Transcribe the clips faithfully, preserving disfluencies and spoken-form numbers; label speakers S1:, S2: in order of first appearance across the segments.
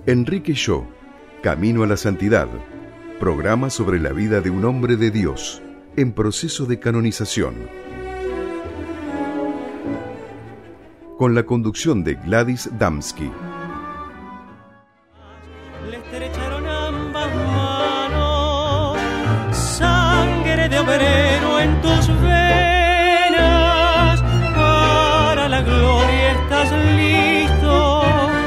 S1: Enrique Shaw, Camino a la Santidad, programa sobre la vida de un hombre de Dios en proceso de canonización. Con la conducción de Gladys Damsky.
S2: Le estrecharon ambas manos, sangre de obrero en tus venas, para la gloria estás listo,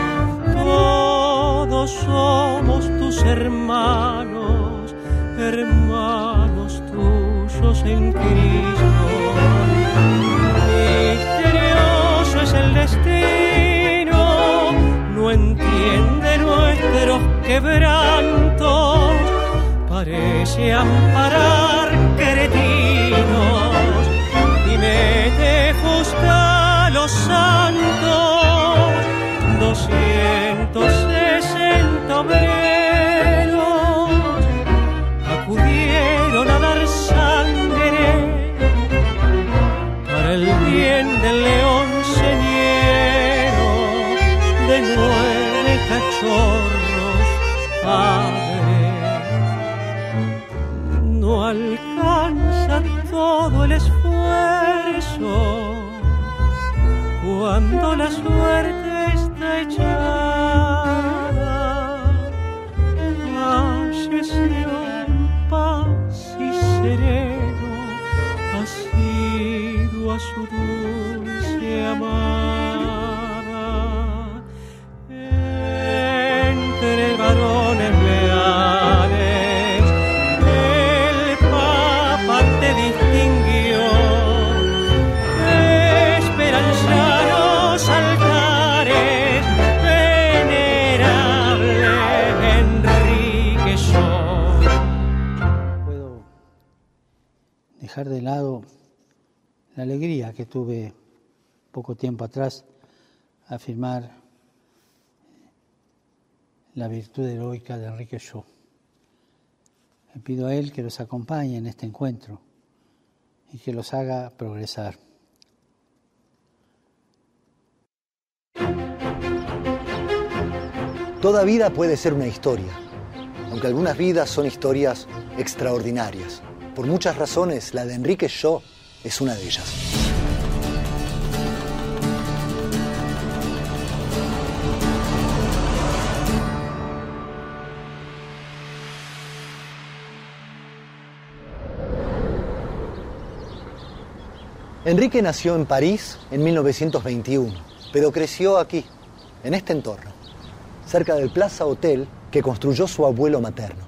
S2: todos somos tus hermanos, hermanos tuyos en Cristo. Misterioso es el destino, no entiende nuestros quebrantos, parece amparar cretinos y mete justa a los santos. Doscientos sesenta obreros acudieron a dar sangre para el bien del león señero de nueve cachorros, padre. No alcanza todo el esfuerzo cuando la suerte está echada. Falleció en paz y sereno, asiduo a su dulce amada. Entre varones leales el Papa te distinguió, esperanzados altares, venerable Enrique Shaw.
S3: Puedo dejar de lado la alegría que tuve poco tiempo atrás a afirmar la virtud heroica de Enrique Shaw. Le pido a él que los acompañe en este encuentro y que los haga progresar.
S4: Toda vida puede ser una historia, aunque algunas vidas son historias extraordinarias. Por muchas razones, la de Enrique Shaw es una de ellas. Enrique nació en París en mil novecientos veintiuno, pero creció aquí, en este entorno, cerca del Plaza Hotel que construyó su abuelo materno.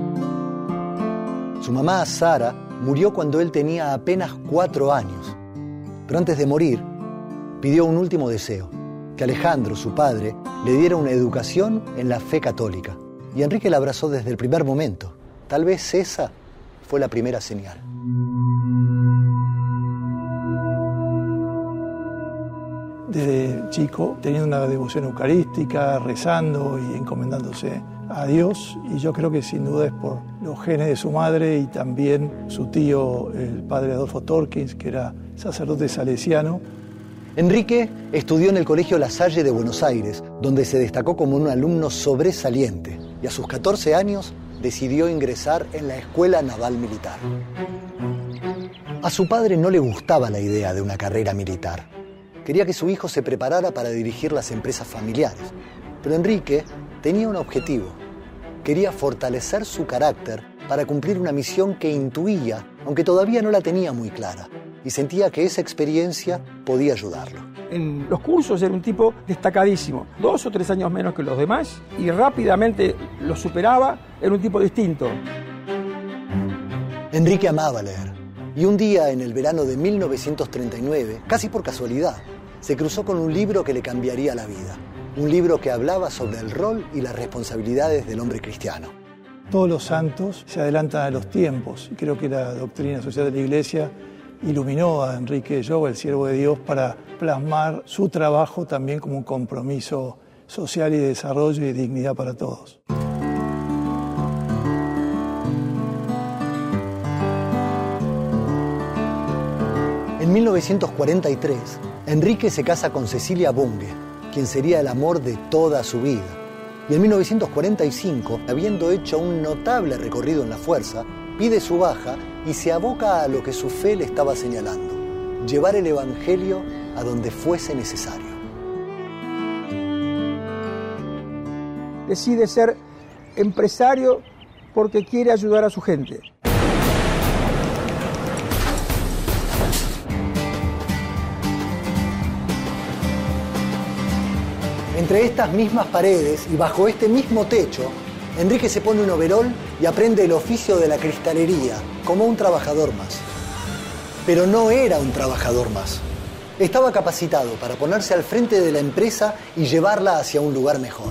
S4: Su mamá, Sara, murió cuando él tenía apenas cuatro años, pero antes de morir pidió un último deseo, que Alejandro, su padre, le diera una educación en la fe católica. Y Enrique la abrazó desde el primer momento. Tal vez esa fue la primera señal.
S5: Desde chico, teniendo una devoción eucarística, rezando y encomendándose a Dios, y yo creo que sin duda es por los genes de su madre y también su tío, el padre Adolfo Torkins, que era sacerdote salesiano.
S4: Enrique estudió en el Colegio La Salle de Buenos Aires, donde se destacó como un alumno sobresaliente, y a sus catorce años decidió ingresar en la Escuela Naval Militar. A su padre no le gustaba la idea de una carrera militar. Quería que su hijo se preparara para dirigir las empresas familiares. Pero Enrique tenía un objetivo. Quería fortalecer su carácter para cumplir una misión que intuía, aunque todavía no la tenía muy clara, y sentía que esa experiencia podía ayudarlo.
S6: En los cursos era un tipo destacadísimo, dos o tres años menos que los demás, y rápidamente lo superaba, era un tipo distinto.
S4: Enrique amaba leer, y un día en el verano de mil novecientos treinta y nueve, casi por casualidad, se cruzó con un libro que le cambiaría la vida. Un libro que hablaba sobre el rol y las responsabilidades del hombre cristiano.
S5: Todos los santos se adelantan a los tiempos, y creo que la doctrina social de la Iglesia iluminó a Enrique Shaw, el siervo de Dios, para plasmar su trabajo también como un compromiso social y de desarrollo y de dignidad para todos.
S4: En mil novecientos cuarenta y tres, Enrique se casa con Cecilia Bunge, quien sería el amor de toda su vida. Y en mil novecientos cuarenta y cinco, habiendo hecho un notable recorrido en la fuerza, pide su baja y se aboca a lo que su fe le estaba señalando: llevar el Evangelio a donde fuese necesario.
S6: Decide ser empresario porque quiere ayudar a su gente.
S4: Entre estas mismas paredes y bajo este mismo techo, Enrique se pone un overol y aprende el oficio de la cristalería como un trabajador más. Pero no era un trabajador más. Estaba capacitado para ponerse al frente de la empresa y llevarla hacia un lugar mejor.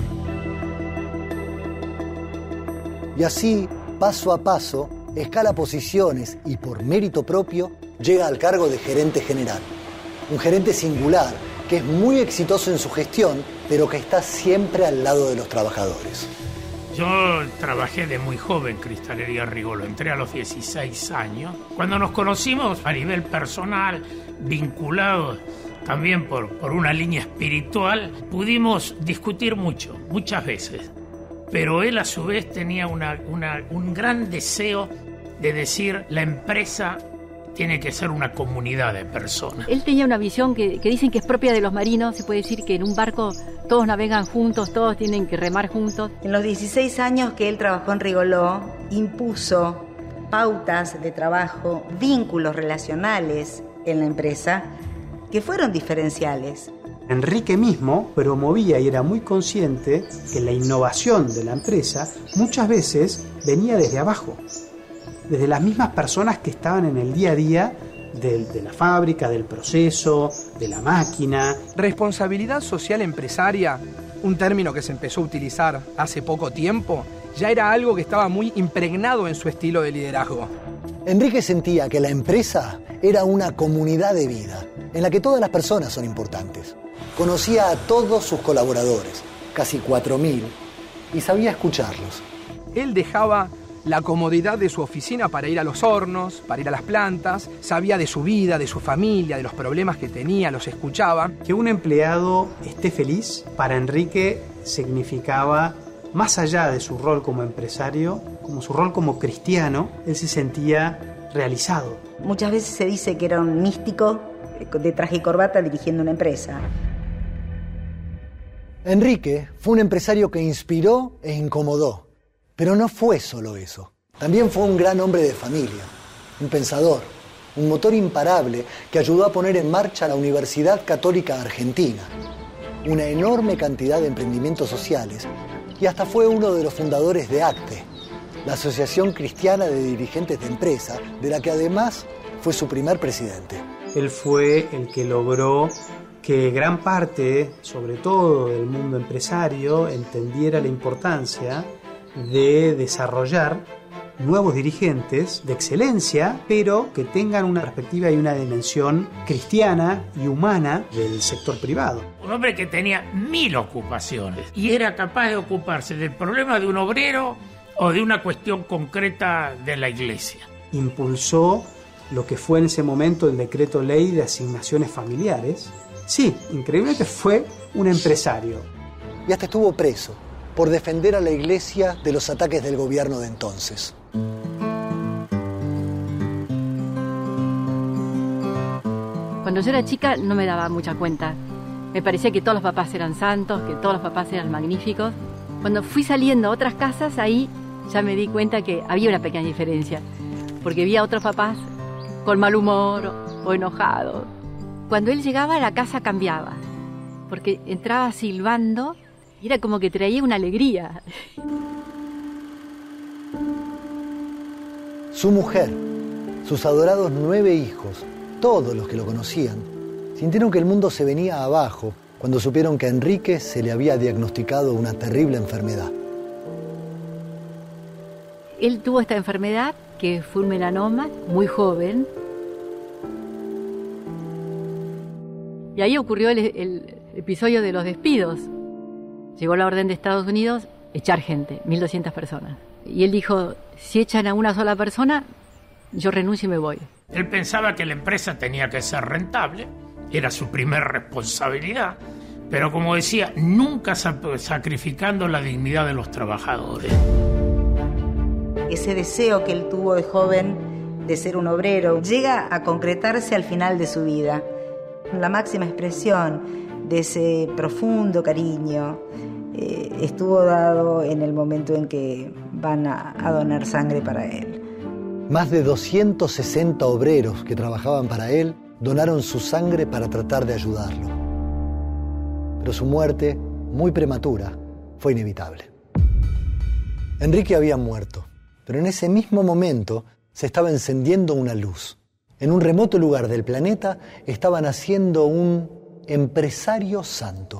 S4: Y así, paso a paso, escala posiciones y por mérito propio llega al cargo de gerente general. Un gerente singular que es muy exitoso en su gestión, pero que está siempre al lado de los trabajadores.
S7: Yo trabajé de muy joven en Cristalería Rigolo, entré a los dieciséis años. Cuando nos conocimos a nivel personal, vinculados también por, por una línea espiritual, pudimos discutir mucho, muchas veces. Pero él a su vez tenía una, una, un gran deseo de decir: la empresa tiene que ser una comunidad de personas.
S8: Él tenía una visión que, que dicen que es propia de los marinos. Se puede decir que en un barco todos navegan juntos, todos tienen que remar juntos.
S9: En los dieciséis años que él trabajó en Rigoló, impuso pautas de trabajo, vínculos relacionales en la empresa que fueron diferenciales.
S10: Enrique mismo promovía y era muy consciente que la innovación de la empresa muchas veces venía desde abajo, desde las mismas personas que estaban en el día a día de, de la fábrica, del proceso, de la máquina.
S11: Responsabilidad social empresaria, un término que se empezó a utilizar hace poco tiempo, ya era algo que estaba muy impregnado en su estilo de liderazgo.
S4: Enrique sentía que la empresa era una comunidad de vida, en la que todas las personas son importantes. Conocía a todos sus colaboradores, casi cuatro mil, y sabía escucharlos.
S11: Él dejaba la comodidad de su oficina para ir a los hornos, para ir a las plantas, sabía de su vida, de su familia, de los problemas que tenía, los escuchaba.
S10: Que un empleado esté feliz, para Enrique significaba, más allá de su rol como empresario, como su rol como cristiano, él se sentía realizado.
S9: Muchas veces se dice que era un místico de traje y corbata dirigiendo una empresa.
S4: Enrique fue un empresario que inspiró e incomodó. Pero no fue solo eso. También fue un gran hombre de familia, un pensador, un motor imparable que ayudó a poner en marcha la Universidad Católica Argentina, una enorme cantidad de emprendimientos sociales, y hasta fue uno de los fundadores de ACTE, la Asociación Cristiana de Dirigentes de Empresa, de la que además fue su primer presidente.
S10: Él fue el que logró que gran parte, sobre todo del mundo empresario, entendiera la importancia de desarrollar nuevos dirigentes de excelencia, pero que tengan una perspectiva y una dimensión cristiana y humana del sector privado.
S7: Un hombre que tenía mil ocupaciones y era capaz de ocuparse del problema de un obrero o de una cuestión concreta de la iglesia.
S10: Impulsó lo que fue en ese momento el decreto ley de asignaciones familiares. Sí, increíblemente fue un empresario.
S4: Y hasta estuvo preso por defender a la iglesia de los ataques del gobierno de entonces.
S8: Cuando yo era chica no me daba mucha cuenta. Me parecía que todos los papás eran santos, que todos los papás eran magníficos. Cuando fui saliendo a otras casas, ahí ya me di cuenta que había una pequeña diferencia. Porque vi a otros papás con mal humor o enojados. Cuando él llegaba, la casa cambiaba. Porque entraba silbando y era como que traía una alegría.
S4: Su mujer, sus adorados nueve hijos, todos los que lo conocían, sintieron que el mundo se venía abajo cuando supieron que a Enrique se le había diagnosticado una terrible enfermedad.
S8: Él tuvo esta enfermedad, que fue un melanoma, muy joven. Y ahí ocurrió el, el episodio de los despidos. Llegó la orden de Estados Unidos, echar gente, mil doscientas personas. Y él dijo, si echan a una sola persona, yo renuncio y me voy.
S7: Él pensaba que la empresa tenía que ser rentable, era su primer responsabilidad, pero como decía, nunca sacrificando la dignidad de los trabajadores.
S9: Ese deseo que él tuvo de joven de ser un obrero llega a concretarse al final de su vida. La máxima expresión de ese profundo cariño eh, estuvo dado en el momento en que van a, a donar sangre para él.
S4: Más de doscientos sesenta obreros que trabajaban para él donaron su sangre para tratar de ayudarlo. Pero su muerte, muy prematura, fue inevitable. Enrique había muerto, pero en ese mismo momento se estaba encendiendo una luz. En un remoto lugar del planeta estaba naciendo un empresario santo.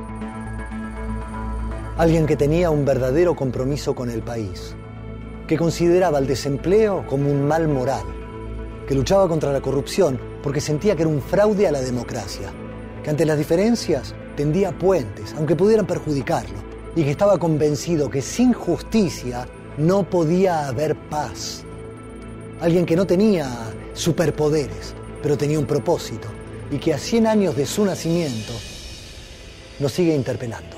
S4: Alguien que tenía un verdadero compromiso con el país, que consideraba el desempleo como un mal moral, que luchaba contra la corrupción porque sentía que era un fraude a la democracia, que ante las diferencias tendía puentes, aunque pudieran perjudicarlo, y que estaba convencido que sin justicia no podía haber paz. Alguien que no tenía superpoderes, pero tenía un propósito, y que a cien años de su nacimiento nos sigue interpelando.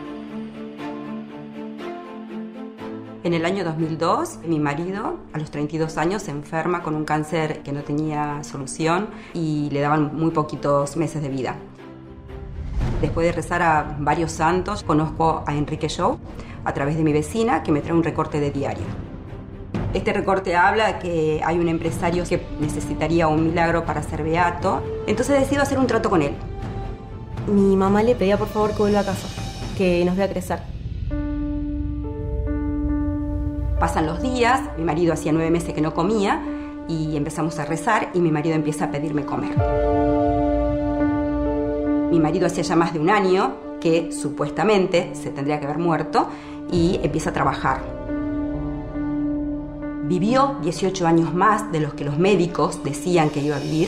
S12: En el año dos mil dos, mi marido, a los treinta y dos años, se enferma con un cáncer que no tenía solución y le daban muy poquitos meses de vida. Después de rezar a varios santos, conozco a Enrique Shaw a través de mi vecina, que me trae un recorte de diario. Este recorte habla de que hay un empresario que necesitaría un milagro para ser beato, entonces decido hacer un trato con él.
S13: Mi mamá le pedía por favor que vuelva a casa, que nos vea crecer.
S12: Pasan los días, mi marido hacía nueve meses que no comía y empezamos a rezar y mi marido empieza a pedirme comer. Mi marido hacía ya más de un año que supuestamente se tendría que haber muerto y empieza a trabajar. Vivió dieciocho años más de los que los médicos decían que iba a vivir.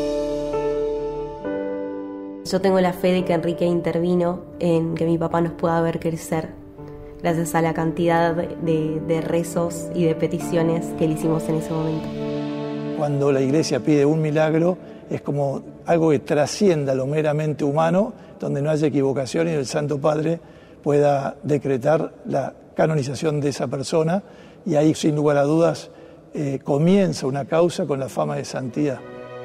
S13: Yo tengo la fe de que Enrique intervino en que mi papá nos pueda ver crecer, gracias a la cantidad de, de rezos y de peticiones que le hicimos en ese momento.
S5: Cuando la Iglesia pide un milagro, es como algo que trascienda lo meramente humano, donde no haya equivocación y el Santo Padre pueda decretar la canonización de esa persona, y ahí, sin lugar a dudas, eh, comienza una causa con la fama de santidad.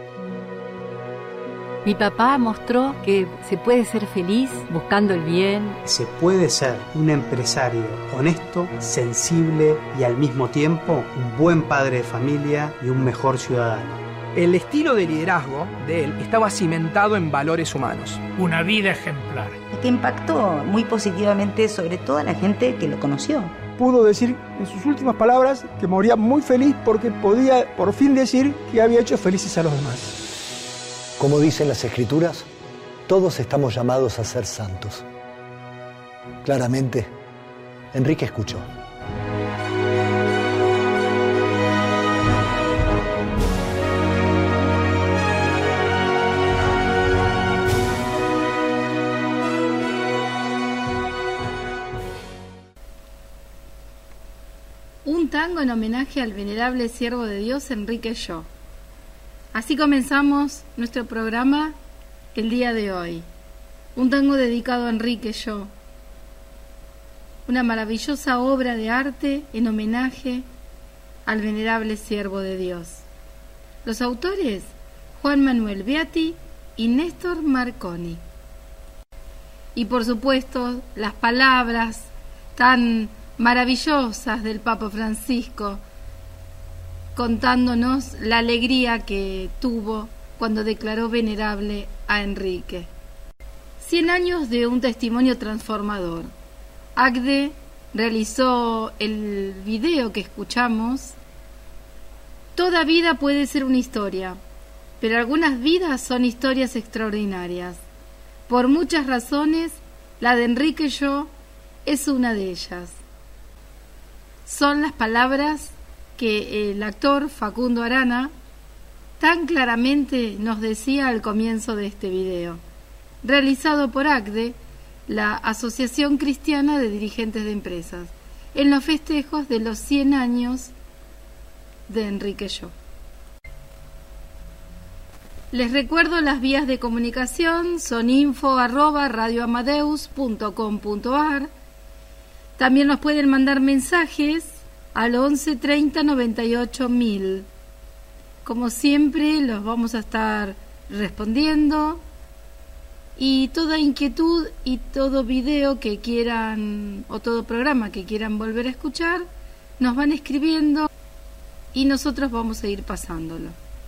S8: Mi papá mostró que se puede ser feliz buscando el bien.
S10: Se puede ser un empresario honesto, sensible y al mismo tiempo un buen padre de familia y un mejor ciudadano.
S11: El estilo de liderazgo de él estaba cimentado en valores humanos.
S7: Una vida ejemplar.
S9: Y que impactó muy positivamente sobre toda la gente que lo conoció.
S6: Pudo decir en sus últimas palabras que moría muy feliz porque podía por fin decir que había hecho felices a los demás.
S4: Como dicen las Escrituras, todos estamos llamados a ser santos. Claramente, Enrique escuchó.
S14: Un tango en homenaje al venerable siervo de Dios Enrique Shaw. Así comenzamos nuestro programa el día de hoy. Un tango dedicado a Enrique Shaw. Una maravillosa obra de arte en homenaje al venerable siervo de Dios. Los autores, Juan Manuel Beati y Néstor Marconi. Y por supuesto, las palabras tan maravillosas del Papa Francisco, contándonos la alegría que tuvo cuando declaró venerable a Enrique. Cien años de un testimonio transformador. A C D E realizó el video que escuchamos. Toda vida puede ser una historia, pero algunas vidas son historias extraordinarias. Por muchas razones, la de Enrique Shaw es una de ellas. Son las palabras que el actor Facundo Arana tan claramente nos decía al comienzo de este video, realizado por A C D E, la Asociación Cristiana de Dirigentes de Empresas, en los festejos de los cien años de Enrique Shaw. Les recuerdo las vías de comunicación, son info arroba radioamadeus punto com punto ar. También nos pueden mandar mensajes al once treinta noventa y ocho mil. Como siempre, los vamos a estar respondiendo. Y toda inquietud y todo video que quieran, o todo programa que quieran volver a escuchar, nos van escribiendo y nosotros vamos a ir pasándolo.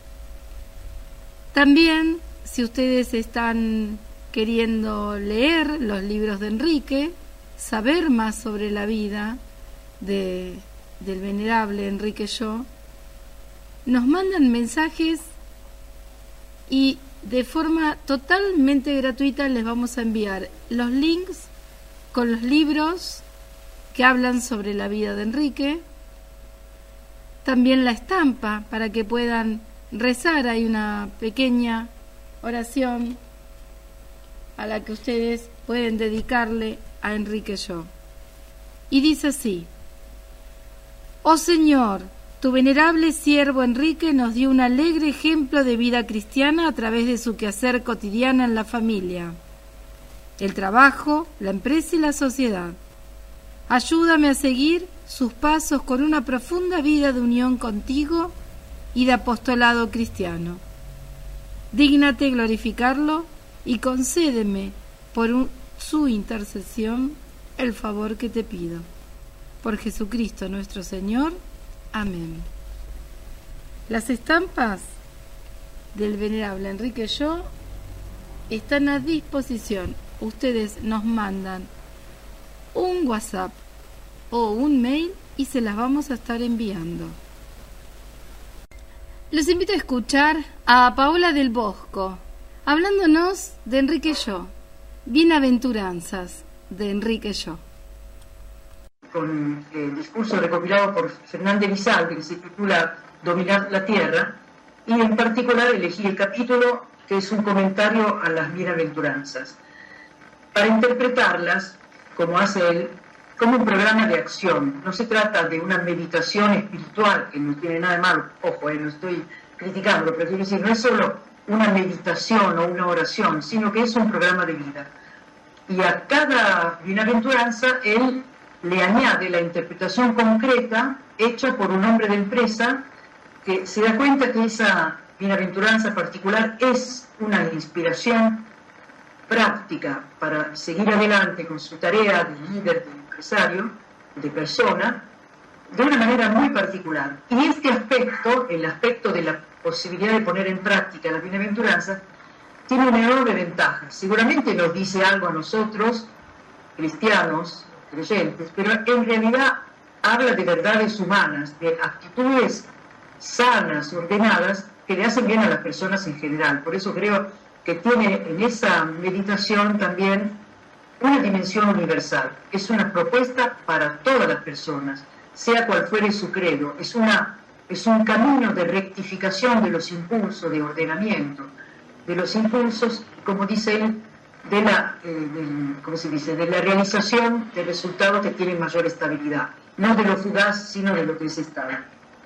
S14: También, si ustedes están queriendo leer los libros de Enrique, saber más sobre la vida de, del venerable Enrique Yo, nos mandan mensajes y de forma totalmente gratuita les vamos a enviar los links con los libros que hablan sobre la vida de Enrique, también la estampa para que puedan rezar. Hay una pequeña oración a la que ustedes pueden dedicarle a Enrique Yo. Y dice así: Oh Señor, tu venerable siervo Enrique nos dio un alegre ejemplo de vida cristiana a través de su quehacer cotidiano en la familia, el trabajo, la empresa y la sociedad. Ayúdame a seguir sus pasos con una profunda vida de unión contigo y de apostolado cristiano. Dígnate glorificarlo y concédeme por un, su intercesión el favor que te pido. Por Jesucristo nuestro Señor. Amén. Las estampas del venerable Enrique Yo están a disposición. Ustedes nos mandan un WhatsApp o un mail y se las vamos a estar enviando. Los invito a escuchar a Paola del Bosco hablándonos de Enrique Yo. Bienaventuranzas de Enrique Yo.
S15: Con el discurso recopilado por Fernández Lizalde, que se titula Dominar la Tierra, y en particular elegí el capítulo que es un comentario a las bienaventuranzas, para interpretarlas, como hace él, como un programa de acción. No se trata de una meditación espiritual, que no tiene nada de malo, ojo, eh, no estoy criticando, pero quiero decir, no es solo una meditación o una oración, sino que es un programa de vida. Y a cada bienaventuranza él le añade la interpretación concreta hecha por un hombre de empresa que se da cuenta que esa bienaventuranza particular es una inspiración práctica para seguir adelante con su tarea de líder, de empresario, de persona, de una manera muy particular. Y este aspecto, el aspecto de la posibilidad de poner en práctica la bienaventuranza, tiene una enorme ventaja. Seguramente nos dice algo a nosotros, cristianos, creyentes, pero en realidad habla de verdades humanas, de actitudes sanas, ordenadas, que le hacen bien a las personas en general. Por eso creo que tiene en esa meditación también una dimensión universal. Es una propuesta para todas las personas, sea cual fuere su credo. Es, una, es un camino de rectificación de los impulsos, de ordenamiento, de los impulsos, como dice él, de la, eh, del, ¿cómo se dice? de la realización de resultados que tienen mayor estabilidad, no de lo fugaz, sino de lo que es estable.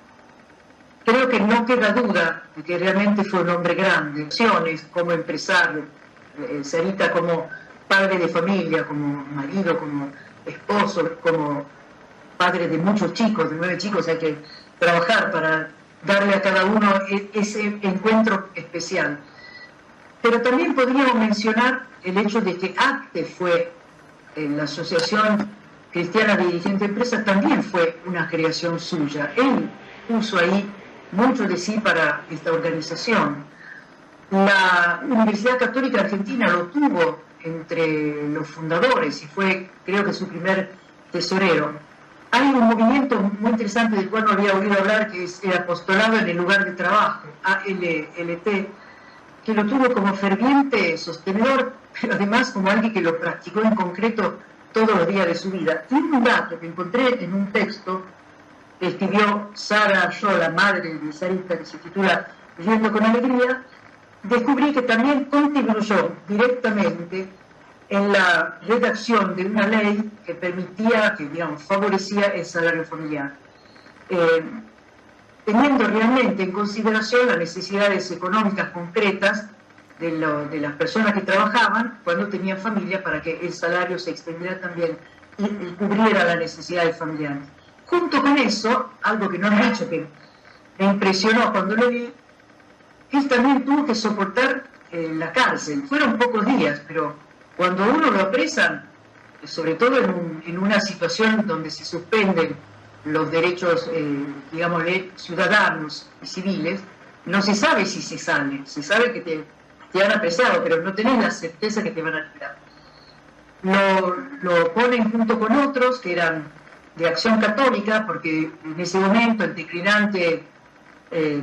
S15: Creo que no queda duda de que realmente fue un hombre grande, acciones como empresario, eh, Sarita como padre de familia, como marido, como esposo, como padre de muchos chicos, de nueve chicos. Hay que trabajar para darle a cada uno ese encuentro especial. Pero también podríamos mencionar el hecho de que ACTE fue, en la Asociación Cristiana de Dirigentes de Empresas, también fue una creación suya. Él puso ahí mucho de sí para esta organización. La Universidad Católica Argentina lo tuvo entre los fundadores y fue, creo que, su primer tesorero. Hay un movimiento muy interesante del cual no había oído hablar, que es el apostolado en el lugar de trabajo, A L L T, que lo tuvo como ferviente sostenedor, pero además como alguien que lo practicó en concreto todos los días de su vida. Y un dato que encontré en un texto que escribió Sara Yo, la madre de Sarita, que se titula Viviendo con Alegría, descubrí que también contribuyó directamente en la redacción de una ley que permitía, que digamos favorecía el salario familiar. Eh, teniendo realmente en consideración las necesidades económicas concretas de, lo, de las personas que trabajaban cuando tenían familia, para que el salario se extendiera también y, y cubriera las necesidades familiares. Junto con eso, algo que no han dicho, que me impresionó cuando lo vi, él también tuvo que soportar eh, la cárcel. Fueron pocos días, pero cuando uno lo apresan, sobre todo en, un, en una situación donde se suspenden los derechos, eh, digamos, ciudadanos y civiles, no se sabe si se sale. Se sabe que te, te han apresado, pero no tenés la certeza que te van a liberar. Lo, lo ponen junto con otros que eran de Acción Católica, porque en ese momento el declinante, eh,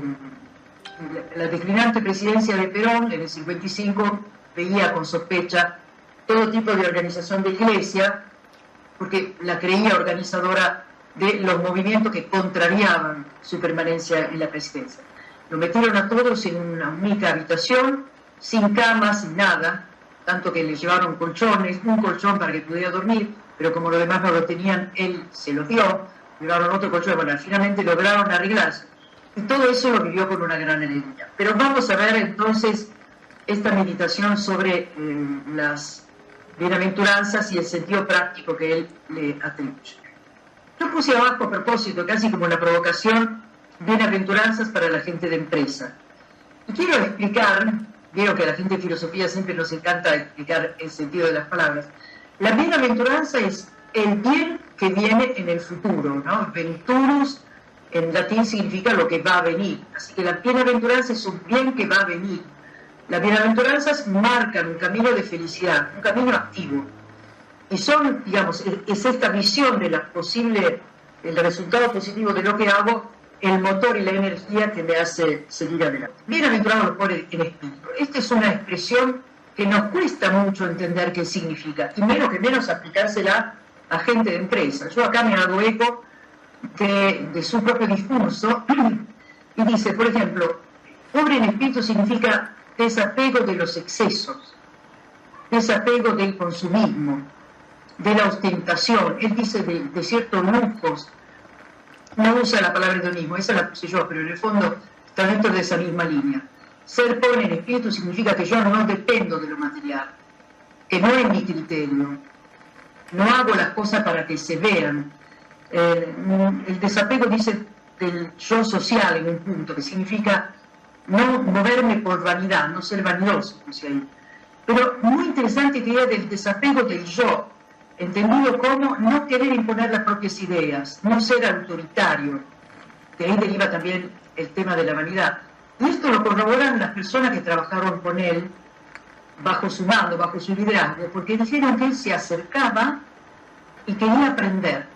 S15: la declinante presidencia de Perón en el cincuenta y cinco veía con sospecha todo tipo de organización de iglesia, porque la creía organizadora de los movimientos que contrariaban su permanencia en la presidencia. Lo metieron a todos en una única habitación, sin cama, sin nada, tanto que le llevaron colchones, un colchón para que pudiera dormir, pero como los demás no lo tenían, él se los dio, llevaron otro colchón, bueno, finalmente lograron arreglarse. Y todo eso lo vivió con una gran alegría. Pero vamos a ver entonces esta meditación sobre eh, las bienaventuranzas y el sentido práctico que él le atribuye. Yo puse abajo a propósito, casi como la provocación, bienaventuranzas para la gente de empresa. Y quiero explicar, veo que a la gente de filosofía siempre nos encanta explicar el sentido de las palabras. La bienaventuranza es el bien que viene en el futuro, ¿no? Venturus en latín significa lo que va a venir. Así que la bienaventuranza es un bien que va a venir. Las bienaventuranzas marcan un camino de felicidad, un camino activo. Y son, digamos, es esta visión de la posible, el resultado positivo de lo que hago, el motor y la energía que me hace seguir adelante. Bienaventurado lo pone en espíritu. Esta es una expresión que nos cuesta mucho entender qué significa, y menos que menos aplicársela a gente de empresa. Yo acá me hago eco de, de su propio discurso, y dice, por ejemplo, pobre en espíritu significa desapego de los excesos, desapego del consumismo, de la ostentación. Él dice de, de ciertos lujos, no usa la palabra hedonismo, esa la puse yo, pero en el fondo está dentro de esa misma línea. Ser pobre en espíritu significa que yo no dependo de lo material, que no es mi criterio, no hago las cosas para que se vean. Eh, el desapego dice del yo social en un punto, que significa no moverme por vanidad, no ser vanidoso, dice ahí. Pero muy interesante que idea del desapego del yo, entendido como no querer imponer las propias ideas, no ser autoritario. De ahí deriva también el tema de la vanidad. Y esto lo corroboran las personas que trabajaron con él bajo su mando, bajo su liderazgo, porque dijeron que él se acercaba y quería aprender.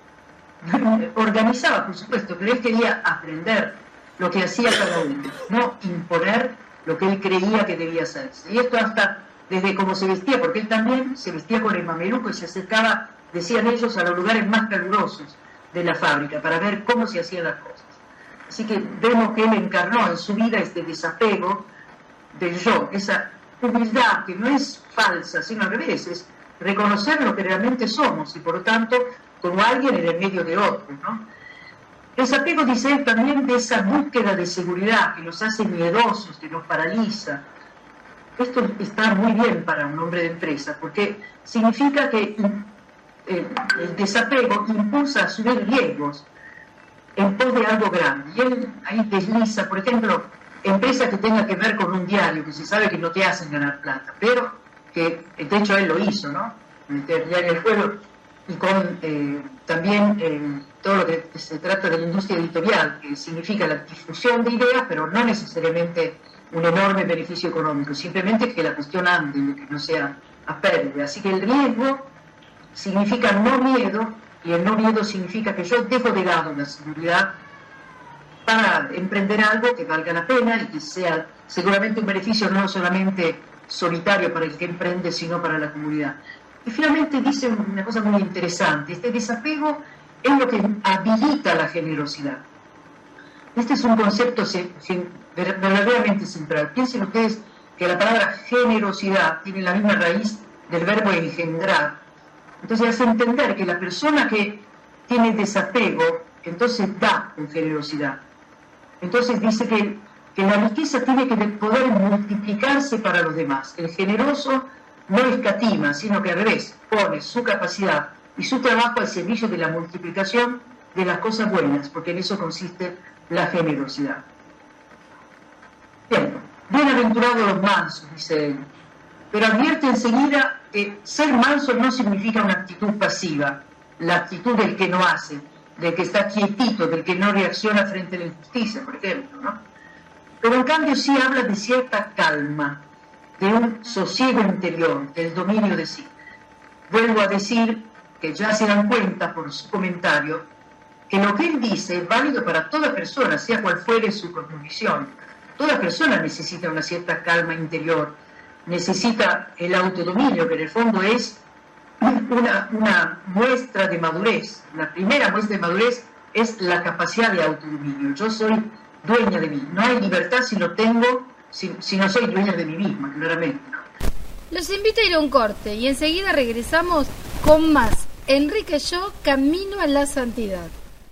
S15: Organizaba, por supuesto, pero él quería aprender lo que hacía cada uno, no imponer lo que él creía que debía hacerse. Y esto hasta desde cómo se vestía, porque él también se vestía con el mameluco y se acercaba, decían ellos, a los lugares más calurosos de la fábrica para ver cómo se hacían las cosas. Así que vemos que él encarnó en su vida este desapego del yo, esa humildad que no es falsa, sino al revés, es reconocer lo que realmente somos y por lo tanto como alguien en el medio de otro, ¿no? Desapego, dice él, también de esa búsqueda de seguridad que nos hace miedosos, que nos paraliza. Esto está muy bien para un hombre de empresa, porque significa que el, el desapego impulsa a asumir riesgos en pos de algo grande. Y él ahí desliza, por ejemplo, empresas que tengan que ver con un diario, que se sabe que no te hacen ganar plata, pero que, de hecho, él lo hizo, ¿no? Meter diario El Pueblo, y con eh, también eh, todo lo que se trata de la industria editorial, que significa la difusión de ideas, pero no necesariamente un enorme beneficio económico, simplemente que la cuestión ande, que no sea a pérdida. Así que el riesgo significa no miedo, y el no miedo significa que yo dejo de lado la seguridad para emprender algo que valga la pena y que sea seguramente un beneficio no solamente solitario para el que emprende, sino para la comunidad. Y finalmente dice una cosa muy interesante: este desapego es lo que habilita la generosidad. Este es un concepto verdaderamente central. Piensen ustedes que la palabra generosidad tiene la misma raíz del verbo engendrar. Entonces hace entender que la persona que tiene desapego, entonces da con generosidad. Entonces dice que, que la riqueza tiene que poder multiplicarse para los demás. El generoso no escatima, sino que al revés, pone su capacidad y su trabajo al servicio de la multiplicación de las cosas buenas, porque en eso consiste la generosidad. Bien, bienaventurados los mansos, dice él, pero advierte enseguida que ser manso no significa una actitud pasiva, la actitud del que no hace, del que está quietito, del que no reacciona frente a la injusticia, por ejemplo, ¿no? Pero en cambio sí habla de cierta calma, de un sosiego interior, del dominio de sí. Vuelvo a decir que ya se dan cuenta por su comentario que lo que él dice es válido para toda persona, sea cual fuere su cosmovisión. Toda persona necesita una cierta calma interior, necesita el autodominio, que en el fondo es una, una muestra de madurez. La primera muestra de madurez es la capacidad de autodominio. Yo soy dueña de mí. No hay libertad si no tengo, si, si no soy dueña de mí misma, claramente.
S14: Los invito a ir a un corte y enseguida regresamos con más Enrique Yo, Camino a la Santidad.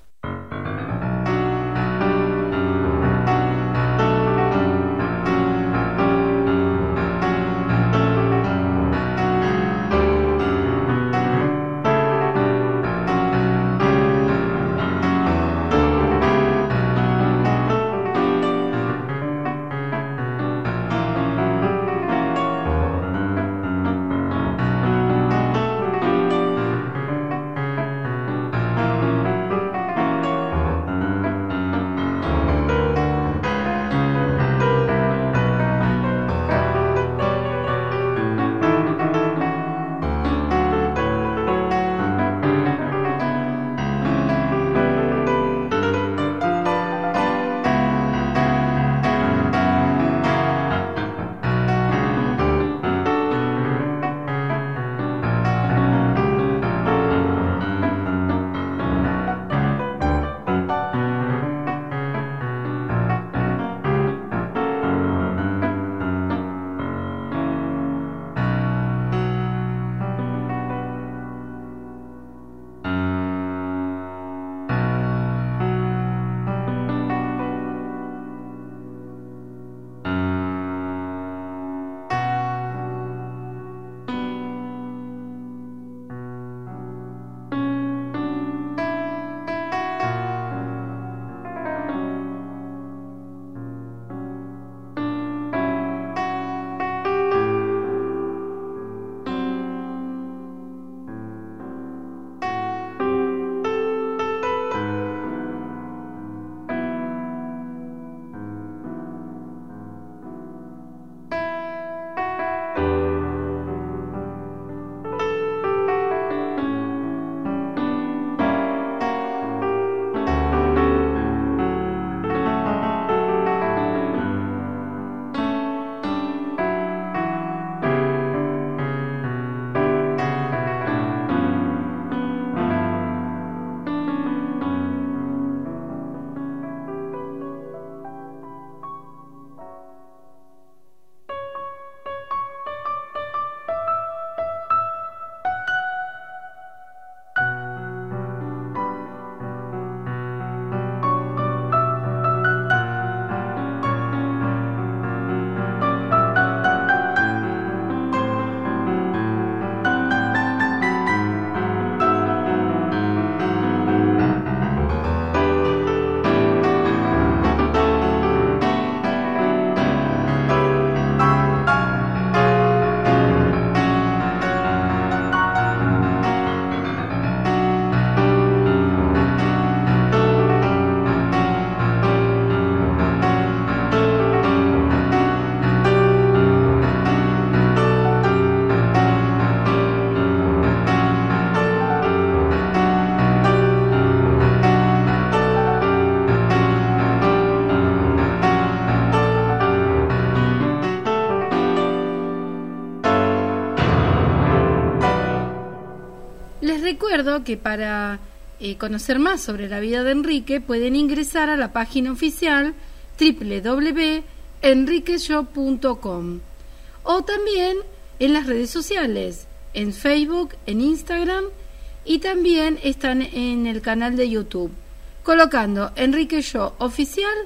S14: Recuerdo que para eh, conocer más sobre la vida de Enrique pueden ingresar a la página oficial doble u doble u doble u punto enrique yo punto com o también en las redes sociales, en Facebook, en Instagram, y también están en el canal de YouTube. Colocando Enrique Yo Oficial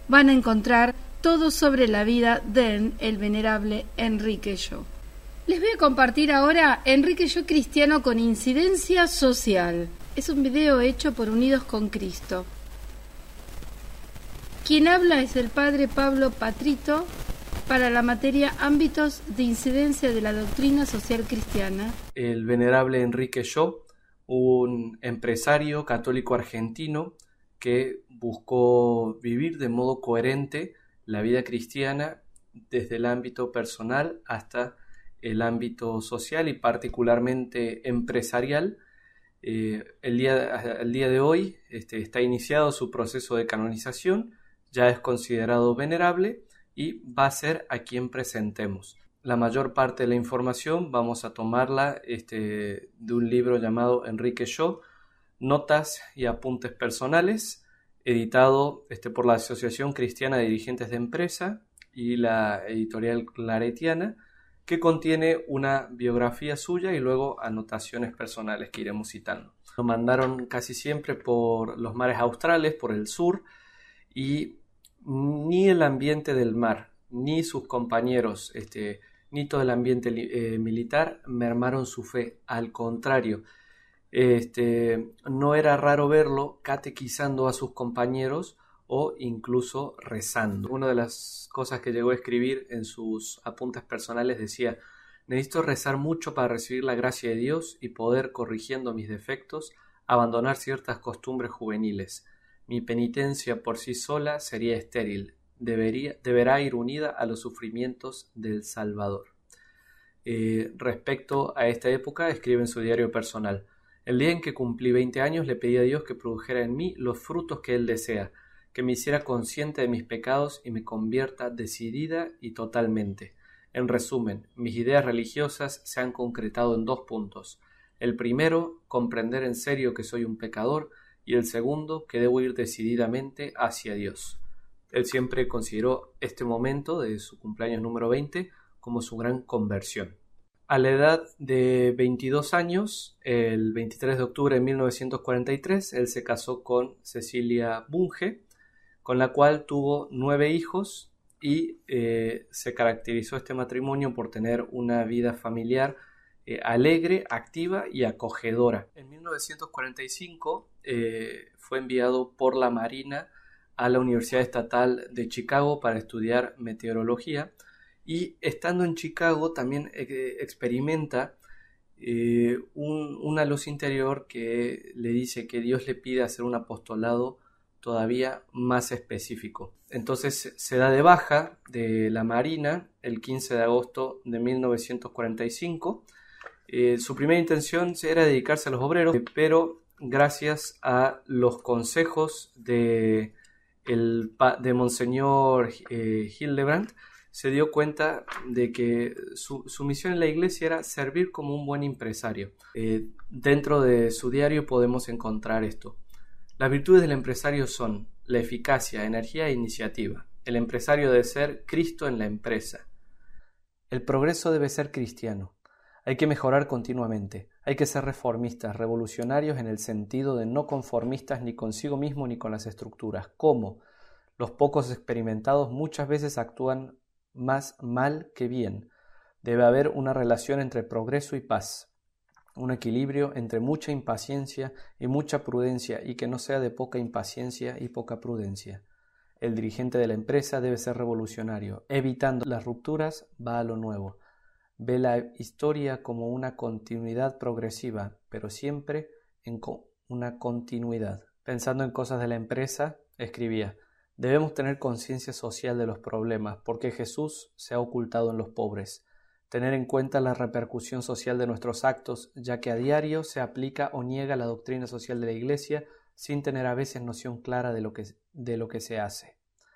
S14: van a encontrar todo sobre la vida de el venerable Enrique Yo. Les voy a compartir ahora Enrique Yo cristiano con incidencia social. Es un video hecho por Unidos con Cristo. Quien habla es el padre Pablo Patrito para la materia Ámbitos de incidencia de la doctrina social cristiana.
S16: El venerable Enrique Yo, un empresario católico argentino que buscó vivir de modo coherente la vida cristiana desde el ámbito personal hasta el ámbito social y particularmente empresarial. Eh, el, día, el día de hoy este, está iniciado su proceso de canonización, ya es considerado venerable y va a ser a quien presentemos. La mayor parte de la información vamos a tomarla este, de un libro llamado Enrique Yo, Notas y Apuntes Personales, editado este, por la Asociación Cristiana de Dirigentes de Empresa y la editorial Claretiana, que contiene una biografía suya y luego anotaciones personales que iremos citando. Lo mandaron casi siempre por los mares australes, por el sur, y ni el ambiente del mar, ni sus compañeros, este, ni todo el ambiente eh, militar mermaron su fe. Al contrario, este, no era raro verlo catequizando a sus compañeros o incluso rezando. Una de las cosas que llegó a escribir en sus apuntes personales decía: necesito rezar mucho para recibir la gracia de Dios y poder, corrigiendo mis defectos, abandonar ciertas costumbres juveniles. Mi penitencia por sí sola sería estéril, debería, deberá ir unida a los sufrimientos del Salvador. Eh, respecto a esta época, escribe en su diario personal: el día en que cumplí veinte años le pedí a Dios que produjera en mí los frutos que Él desea, que me hiciera consciente de mis pecados y me convierta decidida y totalmente. En resumen, mis ideas religiosas se han concretado en dos puntos. El primero, comprender en serio que soy un pecador, y el segundo, que debo ir decididamente hacia Dios. Él siempre consideró este momento de su cumpleaños número veinte como su gran conversión. A la edad de veintidós años, el veintitrés de octubre de mil novecientos cuarenta y tres, él se casó con Cecilia Bunge, con la cual tuvo nueve hijos y eh, se caracterizó este matrimonio por tener una vida familiar eh, alegre, activa y acogedora. En mil novecientos cuarenta y cinco eh, fue enviado por la Marina a la Universidad Estatal de Chicago para estudiar meteorología, y estando en Chicago también eh, experimenta eh, un, una luz interior que le dice que Dios le pide hacer un apostolado todavía más específico. Entonces se da de baja de la Marina el quince de agosto de mil novecientos cuarenta y cinco. Eh, su primera intención era dedicarse a los obreros, pero gracias a los consejos de, el, de Monseñor eh, Hildebrand, se dio cuenta de que su, su misión en la iglesia era servir como un buen empresario. Eh, dentro de su diario podemos encontrar esto. Las virtudes del empresario son la eficacia, energía e iniciativa. El empresario debe ser Cristo en la empresa. El progreso debe ser cristiano. Hay que mejorar continuamente. Hay que ser reformistas, revolucionarios en el sentido de no conformistas ni consigo mismo ni con las estructuras. ¿Cómo? Los pocos experimentados muchas veces actúan más mal que bien. Debe haber una relación entre progreso y paz, un equilibrio entre mucha impaciencia y mucha prudencia, y que no sea de poca impaciencia y poca prudencia. El dirigente de la empresa debe ser revolucionario, evitando las rupturas, va a lo nuevo. Ve la historia como una continuidad progresiva, pero siempre en co- una continuidad. Pensando en cosas de la empresa, escribía: debemos tener conciencia social de los problemas, porque Jesús se ha ocultado en los pobres. Tener en cuenta la repercusión social de nuestros actos, ya que a diario se aplica o niega la doctrina social de la Iglesia sin tener a veces noción clara de lo que, de lo que se hace.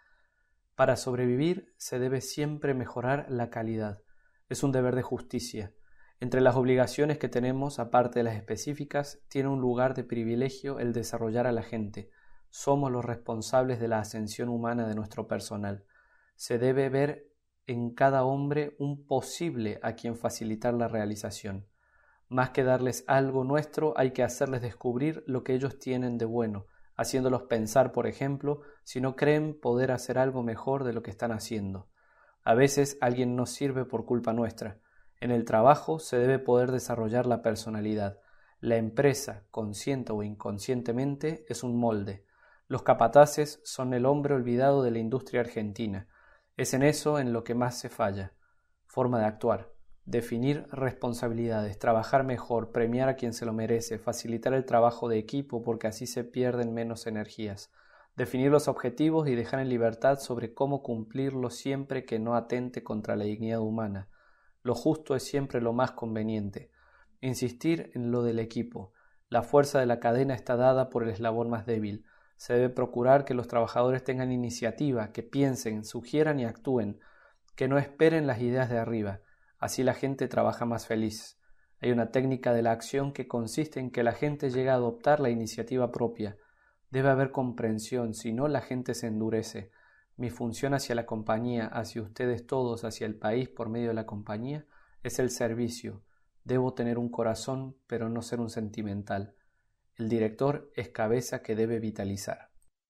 S16: Para sobrevivir se debe siempre mejorar la calidad. Es un deber de justicia. Entre las obligaciones que tenemos, aparte de las específicas, tiene un lugar de privilegio el desarrollar a la gente. Somos los responsables de la ascensión humana de nuestro personal. Se debe ver en cada hombre un posible a quien facilitar la realización. Más que darles algo nuestro, hay que hacerles descubrir lo que ellos tienen de bueno, haciéndolos pensar, por ejemplo, si no creen poder hacer algo mejor de lo que están haciendo. A veces alguien no sirve por culpa nuestra. En el trabajo se debe poder desarrollar la personalidad. La empresa, consciente o inconscientemente, es un molde. Los capataces son el hombre olvidado de la industria argentina. Es en eso en lo que más se falla. Forma de actuar. Definir responsabilidades, trabajar mejor, premiar a quien se lo merece, facilitar el trabajo de equipo porque así se pierden menos energías. Definir los objetivos y dejar en libertad sobre cómo cumplirlos siempre que no atente contra la dignidad humana. Lo justo es siempre lo más conveniente. Insistir en lo del equipo. La fuerza de la cadena está dada por el eslabón más débil. Se debe procurar que los trabajadores tengan iniciativa, que piensen, sugieran y actúen, que no esperen las ideas de arriba. Así la gente trabaja más feliz. Hay una técnica de la acción que consiste en que la gente llegue a adoptar la iniciativa propia. Debe haber comprensión, si no la gente se endurece. Mi función hacia la compañía, hacia ustedes todos, hacia el país por medio de la compañía, es el servicio. Debo tener un corazón, pero no ser un sentimental. El director es cabeza que debe vitalizar.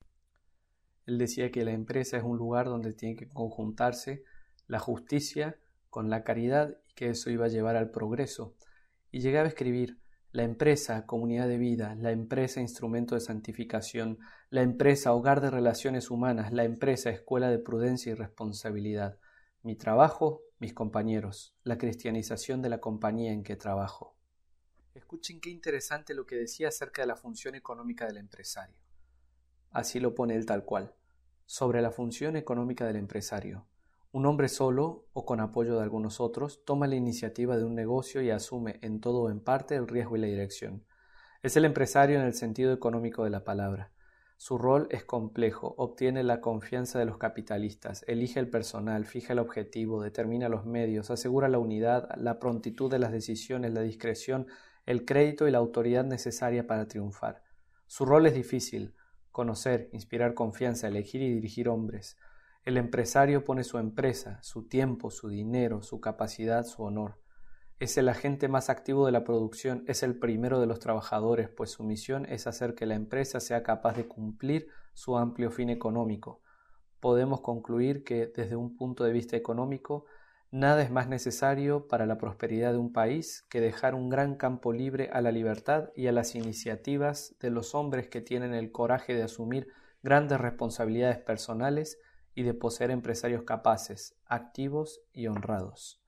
S16: Él decía que la empresa es un lugar donde tiene que conjuntarse la justicia con la caridad y que eso iba a llevar al progreso. Y llegaba a escribir: la empresa, comunidad de vida, la empresa, instrumento de santificación, la empresa, hogar de relaciones humanas, la empresa, escuela de prudencia y responsabilidad. Mi trabajo, mis compañeros, la cristianización de la compañía en que trabajo. Escuchen qué interesante lo que decía acerca de la función económica del empresario. Así lo pone él tal cual. Sobre la función económica del empresario. Un hombre solo, o con apoyo de algunos otros, toma la iniciativa de un negocio y asume en todo o en parte el riesgo y la dirección. Es el empresario en el sentido económico de la palabra. Su rol es complejo, obtiene la confianza de los capitalistas, elige el personal, fija el objetivo, determina los medios, asegura la unidad, la prontitud de las decisiones, la discreción, el crédito y la autoridad necesaria para triunfar. Su rol es difícil: conocer, inspirar confianza, elegir y dirigir hombres. El empresario pone su empresa, su tiempo, su dinero, su capacidad, su honor. Es el agente más activo de la producción, es el primero de los trabajadores, pues su misión es hacer que la empresa sea capaz de cumplir su amplio fin económico. Podemos concluir que, desde un punto de vista económico, nada es más necesario para la prosperidad de un país que dejar un gran campo libre a la libertad y a las iniciativas de los hombres que tienen el coraje de asumir grandes responsabilidades personales y de poseer empresarios capaces, activos y honrados.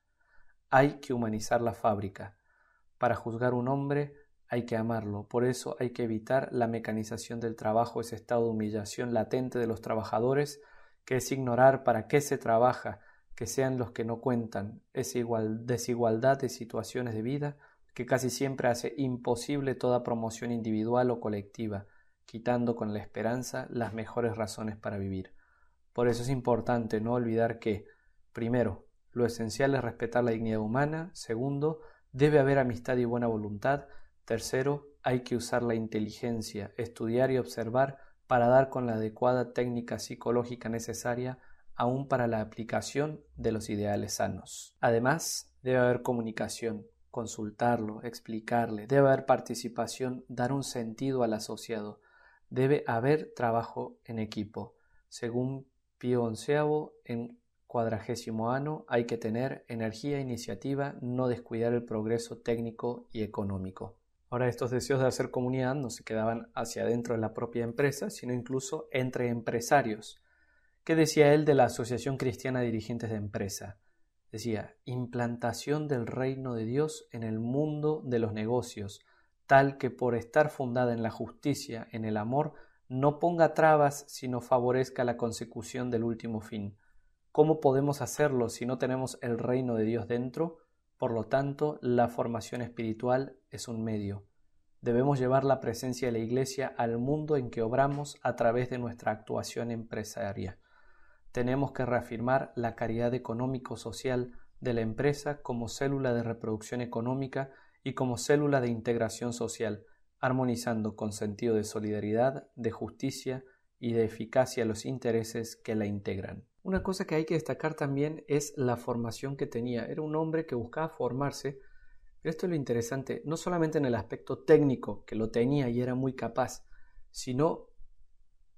S16: Hay que humanizar la fábrica. Para juzgar un hombre hay que amarlo, por eso hay que evitar la mecanización del trabajo, ese estado de humillación latente de los trabajadores, que es ignorar para qué se trabaja, que sean los que no cuentan, esa igual, desigualdad de situaciones de vida que casi siempre hace imposible toda promoción individual o colectiva, quitando con la esperanza las mejores razones para vivir. Por eso es importante no olvidar que, primero, lo esencial es respetar la dignidad humana. Segundo, debe haber amistad y buena voluntad. Tercero, hay que usar la inteligencia, estudiar y observar para dar con la adecuada técnica psicológica necesaria aún para la aplicación de los ideales sanos. Además, debe haber comunicación, consultarlo, explicarle, debe haber participación, dar un sentido al asociado. Debe haber trabajo en equipo. Según Pío onceavo, en cuadragésimo ano, hay que tener energía e iniciativa, no descuidar el progreso técnico y económico. Ahora, estos deseos de hacer comunidad no se quedaban hacia adentro de la propia empresa, sino incluso entre empresarios. ¿Qué decía él de la Asociación Cristiana de Dirigentes de Empresa? Decía: implantación del reino de Dios en el mundo de los negocios, tal que por estar fundada en la justicia, en el amor, no ponga trabas, sino favorezca la consecución del último fin. ¿Cómo podemos hacerlo si no tenemos el reino de Dios dentro? Por lo tanto, la formación espiritual es un medio. Debemos llevar la presencia de la Iglesia al mundo en que obramos a través de nuestra actuación empresaria. Tenemos que reafirmar la caridad económico-social de la empresa como célula de reproducción económica y como célula de integración social, armonizando con sentido de solidaridad, de justicia y de eficacia los intereses que la integran. Una cosa que hay que destacar también es la formación que tenía. Era un hombre que buscaba formarse, pero esto es lo interesante, no solamente en el aspecto técnico, que lo tenía y era muy capaz, sino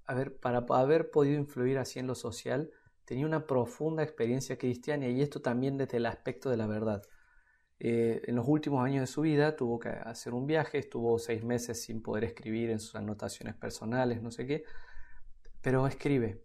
S16: a ver, para haber podido influir así en lo social, tenía una profunda experiencia cristiana, y esto también desde el aspecto de la verdad. Eh, en los últimos años de su vida tuvo que hacer un viaje, estuvo seis meses sin poder escribir en sus anotaciones personales, no sé qué, pero escribe: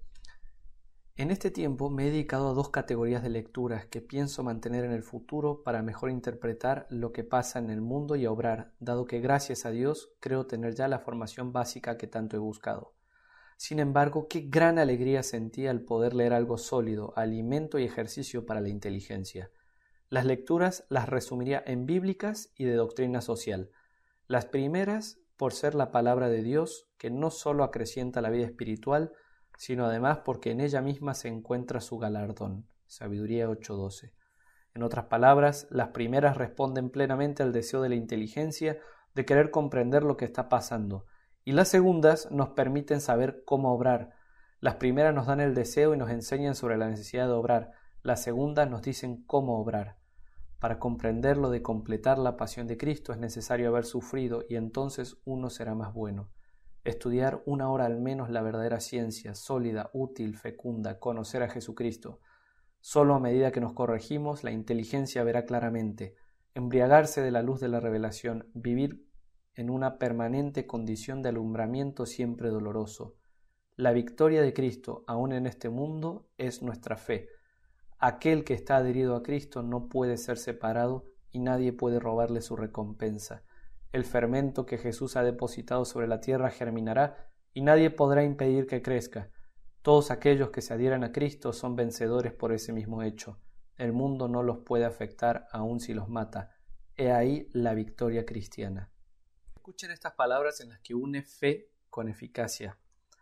S16: en este tiempo me he dedicado a dos categorías de lecturas que pienso mantener en el futuro para mejor interpretar lo que pasa en el mundo y a obrar, dado que gracias a Dios creo tener ya la formación básica que tanto he buscado. Sin embargo, qué gran alegría sentí al poder leer algo sólido, alimento y ejercicio para la inteligencia. Las lecturas las resumiría en bíblicas y de doctrina social. Las primeras, por ser la palabra de Dios, que no solo acrecienta la vida espiritual, sino además porque en ella misma se encuentra su galardón. Sabiduría ocho doce. En otras palabras, las primeras responden plenamente al deseo de la inteligencia de querer comprender lo que está pasando, y las segundas nos permiten saber cómo obrar. Las primeras nos dan el deseo y nos enseñan sobre la necesidad de obrar. Las segundas nos dicen cómo obrar. Para comprender lo de completar la pasión de Cristo es necesario haber sufrido, y entonces uno será más bueno. Estudiar una hora al menos la verdadera ciencia, sólida, útil, fecunda, conocer a Jesucristo. Solo a medida que nos corregimos, la inteligencia verá claramente. Embriagarse de la luz de la revelación, vivir en una permanente condición de alumbramiento siempre doloroso. La victoria de Cristo, aún en este mundo, es nuestra fe. Aquel que está adherido a Cristo no puede ser separado y nadie puede robarle su recompensa. El fermento que Jesús ha depositado sobre la tierra germinará y nadie podrá impedir que crezca. Todos aquellos que se adhieran a Cristo son vencedores por ese mismo hecho. El mundo no los puede afectar aun si los mata. He ahí la victoria cristiana. Escuchen estas palabras en las que une fe con eficacia.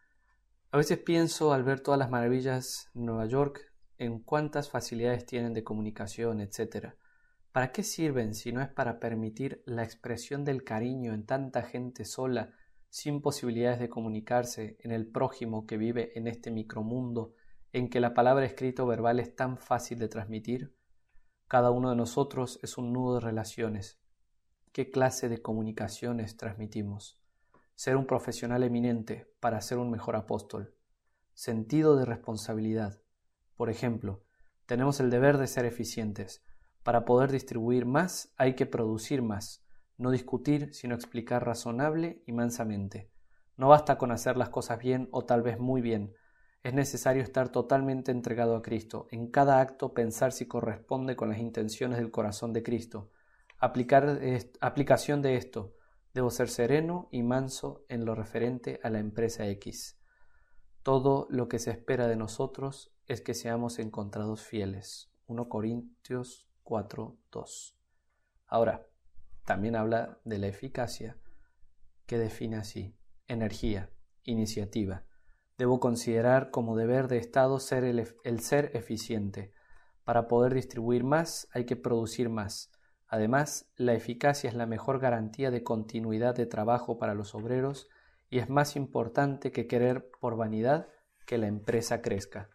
S16: A veces pienso, al ver todas las maravillas en Nueva York, en cuántas facilidades tienen de comunicación, etcétera. ¿Para qué sirven si no es para permitir la expresión del cariño en tanta gente sola, sin posibilidades de comunicarse, en el prójimo que vive en este micromundo en que la palabra escrita o verbal es tan fácil de transmitir? Cada uno de nosotros es un nudo de relaciones. ¿Qué clase de comunicaciones transmitimos? Ser un profesional eminente para ser un mejor apóstol. Sentido de responsabilidad. Por ejemplo, tenemos el deber de ser eficientes. Para poder distribuir más hay que producir más, no discutir, sino explicar razonable y mansamente. No basta con hacer las cosas bien o tal vez muy bien. Es necesario estar totalmente entregado a Cristo. En cada acto pensar si corresponde con las intenciones del corazón de Cristo. Aplicar, eh, aplicación de esto. Debo ser sereno y manso en lo referente a la empresa X. Todo lo que se espera de nosotros es que seamos encontrados fieles. primera Corintios cuatro dos. Ahora, también habla de la eficacia, que define así: energía, iniciativa. Debo considerar como deber de Estado ser el, el ser eficiente. Para poder distribuir más hay que producir más. Además, la eficacia es la mejor garantía de continuidad de trabajo para los obreros y es más importante que querer por vanidad que la empresa crezca.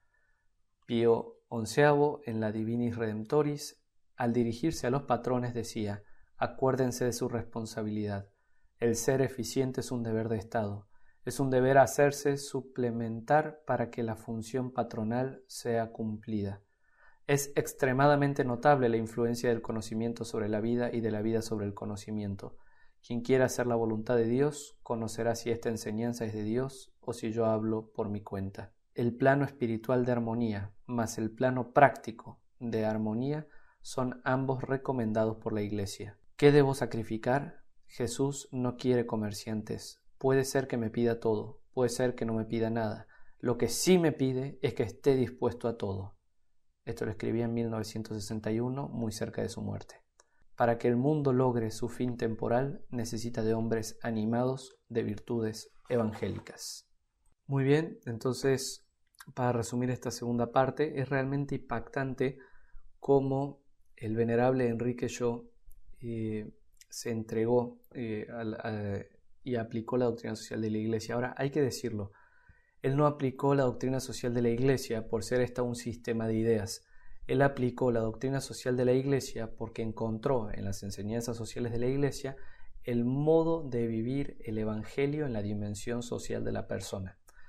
S16: Pío onceavo, en la Divinis Redemptoris, al dirigirse a los patrones decía: acuérdense de su responsabilidad. El ser eficiente es un deber de Estado. Es un deber hacerse suplementar para que la función patronal sea cumplida. Es extremadamente notable la influencia del conocimiento sobre la vida y de la vida sobre el conocimiento. Quien quiera hacer la voluntad de Dios conocerá si esta enseñanza es de Dios o si yo hablo por mi cuenta. El plano espiritual de armonía más el plano práctico de armonía son ambos recomendados por la Iglesia. ¿Qué debo sacrificar? Jesús no quiere comerciantes. Puede ser que me pida todo, puede ser que no me pida nada. Lo que sí me pide es que esté dispuesto a todo. Esto lo escribía en mil novecientos sesenta y uno, muy cerca de su muerte. Para que el mundo logre su fin temporal, necesita de hombres animados de virtudes evangélicas. Muy bien, entonces, para resumir esta segunda parte, es realmente impactante cómo el venerable Enrique Shaw eh, se entregó eh, a, a, y aplicó la doctrina social de la Iglesia. Ahora, hay que decirlo, él no aplicó la doctrina social de la Iglesia por ser esta un sistema de ideas. Él aplicó la doctrina social de la Iglesia porque encontró en las enseñanzas sociales de la Iglesia el modo de vivir el Evangelio en la dimensión social de la persona.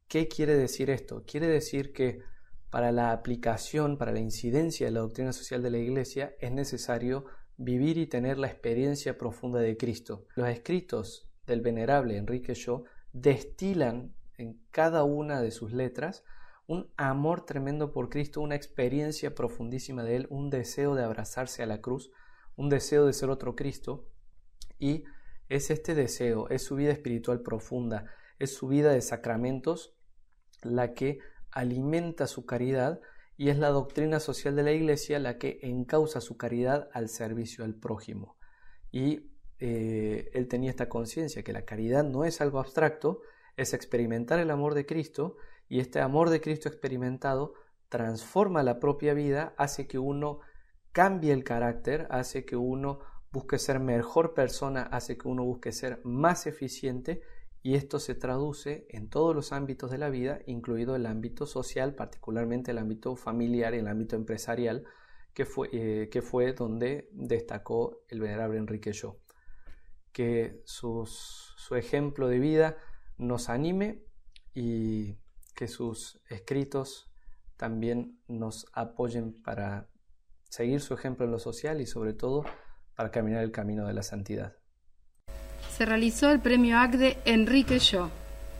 S16: ¿Qué quiere decir esto? Quiere decir que para la aplicación, para la incidencia de la doctrina social de la Iglesia, es necesario vivir y tener la experiencia profunda de Cristo. Los escritos del venerable Enrique Shaw destilan en cada una de sus letras un amor tremendo por Cristo, una experiencia profundísima de Él, un deseo de abrazarse a la cruz, un deseo de ser otro Cristo, y es este deseo, es su vida espiritual profunda, es su vida de sacramentos la que alimenta su caridad, y es la doctrina social de la Iglesia la que encausa su caridad al servicio al prójimo. Y eh, él tenía esta conciencia que la caridad no es algo abstracto, es experimentar el amor de Cristo, y este amor de Cristo experimentado transforma la propia vida, hace que uno cambie el carácter, hace que uno busque ser mejor persona, hace que uno busque ser más eficiente, y esto se traduce en todos los ámbitos de la vida, incluido el ámbito social, particularmente el ámbito familiar y el ámbito empresarial, que fue, eh, que fue donde destacó el venerable Enrique Shaw. Que sus, su ejemplo de vida nos anime y que sus escritos también nos apoyen para seguir su ejemplo en lo social y sobre todo para caminar el camino de la santidad.
S14: Se realizó el premio A C D E Enrique Shaw.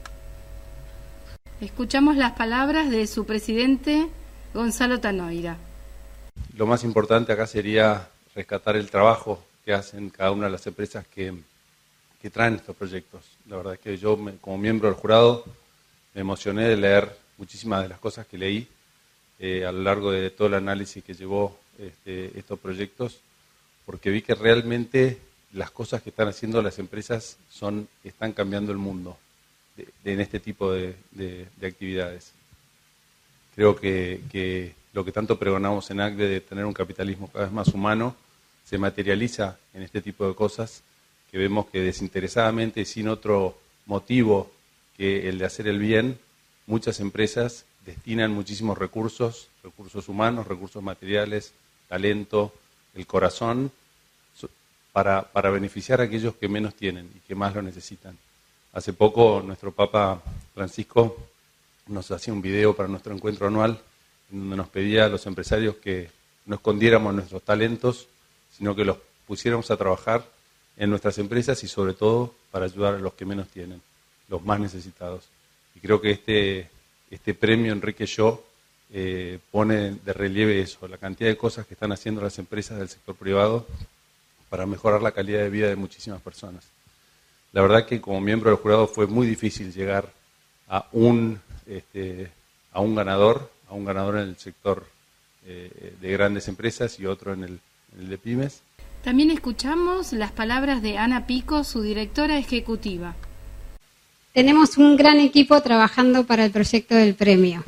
S14: Escuchamos las palabras de su presidente Gonzalo Tanoira.
S17: Lo más importante acá sería rescatar el trabajo que hacen cada una de las empresas que, que traen estos proyectos. La verdad es que yo, me, como miembro del jurado, me emocioné de leer muchísimas de las cosas que leí eh, a lo largo de todo el análisis que llevó este, estos proyectos, porque vi que realmente las cosas que están haciendo las empresas son están cambiando el mundo de, de, en este tipo de, de, de actividades. Creo que, que lo que tanto pregonamos en A C D E de tener un capitalismo cada vez más humano se materializa en este tipo de cosas que vemos que desinteresadamente, sin otro motivo que el de hacer el bien, muchas empresas destinan muchísimos recursos, recursos humanos, recursos materiales, talento, el corazón, para, para beneficiar a aquellos que menos tienen y que más lo necesitan. Hace poco nuestro Papa Francisco nos hacía un video para nuestro encuentro anual en donde nos pedía a los empresarios que no escondiéramos nuestros talentos, sino que los pusiéramos a trabajar en nuestras empresas y sobre todo para ayudar a los que menos tienen, los más necesitados. Y creo que este, este premio Enrique Shaw eh, pone de relieve eso, la cantidad de cosas que están haciendo las empresas del sector privado para mejorar la calidad de vida de muchísimas personas. La verdad que como miembro del jurado fue muy difícil llegar a un, este, a un ganador, a un ganador en el sector eh, de grandes empresas y otro en el, en el de pymes.
S14: También escuchamos las palabras de Ana Pico, su directora ejecutiva.
S18: Tenemos un gran equipo trabajando para el proyecto del premio.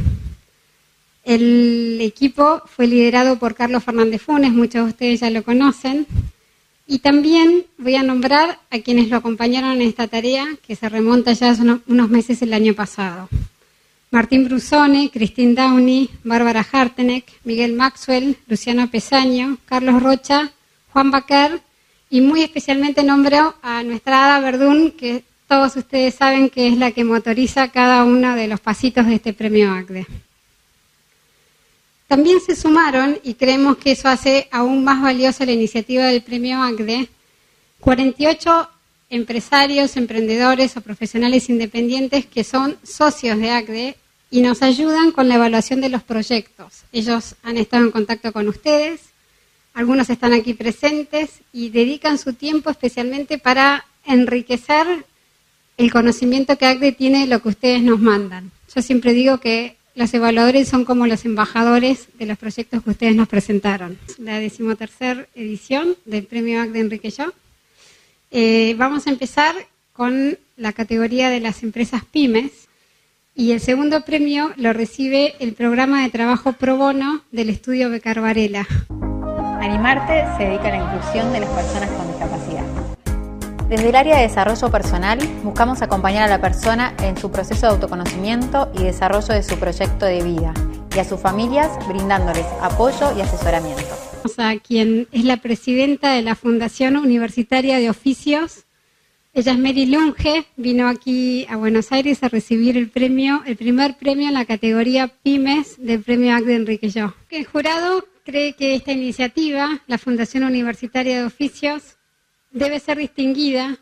S18: El equipo fue liderado por Carlos Fernández Funes, muchos de ustedes ya lo conocen. Y también voy a nombrar a quienes lo acompañaron en esta tarea, que se remonta ya hace unos meses el año pasado. Martín Brusone, Christine Downey, Bárbara Harteneck, Miguel Maxwell, Luciano Pesaño, Carlos Rocha, Juan Baquer, y muy especialmente nombro a nuestra Ada Verdún, que todos ustedes saben que es la que motoriza cada uno de los pasitos de este premio A C D E. También se sumaron, y creemos que eso hace aún más valiosa la iniciativa del premio A C D E, cuarenta y ocho empresarios, emprendedores o profesionales independientes que son socios de A C D E y nos ayudan con la evaluación de los proyectos. Ellos han estado en contacto con ustedes, algunos están aquí presentes y dedican su tiempo especialmente para enriquecer el conocimiento que A C D E tiene de lo que ustedes nos mandan. Yo siempre digo que los evaluadores son como los embajadores de los proyectos que ustedes nos presentaron. La decimotercera edición del premio A C D E Enrique Shaw. Eh, vamos a empezar con la categoría de las empresas pymes y el segundo premio lo recibe el programa de trabajo pro bono del estudio Becar Varela.
S19: Animarte se dedica a la inclusión de las personas con discapacidad. Desde el área de desarrollo personal buscamos acompañar a la persona en su proceso de autoconocimiento y desarrollo de su proyecto de vida y a sus familias brindándoles apoyo y asesoramiento.
S18: A quien es la presidenta de la Fundación Universitaria de Oficios, Ella es Mary Lunge, vino aquí a Buenos Aires a recibir el premio, el primer premio en la categoría Pymes del premio A C D E Enrique Yo. El jurado cree que esta iniciativa, la Fundación Universitaria de Oficios, debe ser distinguida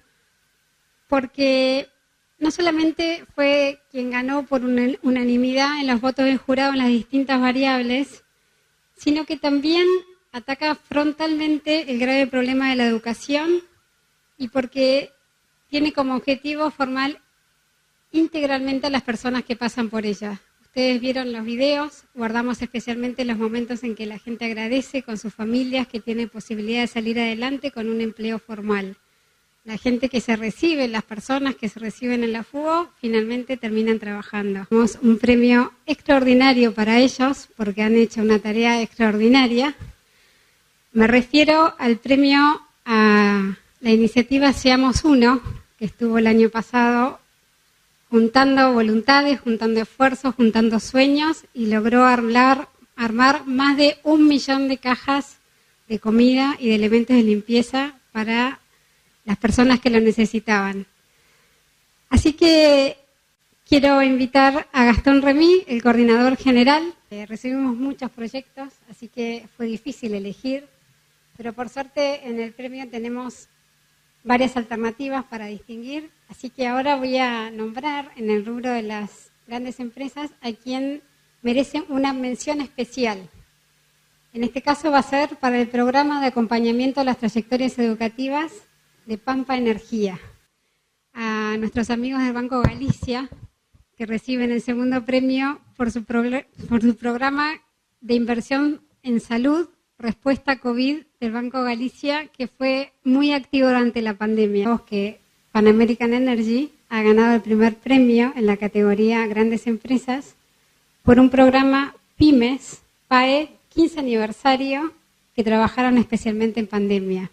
S18: porque no solamente fue quien ganó por unanimidad en los votos del jurado en las distintas variables, sino que también ataca frontalmente el grave problema de la educación y porque tiene como objetivo formar integralmente a las personas que pasan por ella. Ustedes vieron los videos, guardamos especialmente los momentos en que la gente agradece con sus familias que tienen posibilidad de salir adelante con un empleo formal. La gente que se recibe, las personas que se reciben en la F U O, finalmente terminan trabajando. Tenemos un premio extraordinario para ellos porque han hecho una tarea extraordinaria. Me refiero al premio a la iniciativa Seamos Uno, que estuvo el año pasado juntando voluntades, juntando esfuerzos, juntando sueños y logró armar, armar más de un millón de cajas de comida y de elementos de limpieza para las personas que lo necesitaban. Así que quiero invitar a Gastón Remí, el coordinador general. Eh, recibimos muchos proyectos, así que fue difícil elegir, pero por suerte en el premio tenemos varias alternativas para distinguir, así que ahora voy a nombrar en el rubro de las grandes empresas a quien merece una mención especial. En este caso va a ser para el programa de acompañamiento a las trayectorias educativas de Pampa Energía. A nuestros amigos del Banco Galicia, que reciben el segundo premio por su, pro- por su programa de inversión en salud, respuesta COVID del Banco Galicia, que fue muy activo durante la pandemia. Sabemos que Pan American Energy ha ganado el primer premio en la categoría Grandes Empresas por un programa Pymes, P A E, quince aniversario, que trabajaron especialmente en pandemia.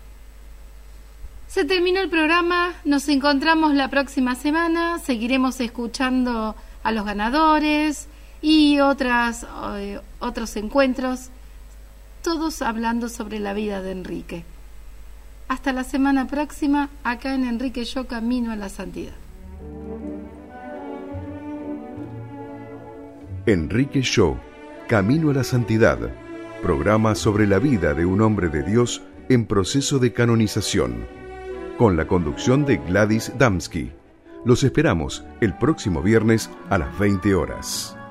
S14: Se terminó el programa, nos encontramos la próxima semana, seguiremos escuchando a los ganadores y otras, eh, otros encuentros, todos hablando sobre la vida de Enrique. Hasta la semana próxima, acá en Enrique Yo Camino a la Santidad.
S1: Enrique Yo, Camino a la Santidad, programa sobre la vida de un hombre de Dios en proceso de canonización, con la conducción de Gladys Damsky. Los esperamos el próximo viernes a las veinte horas.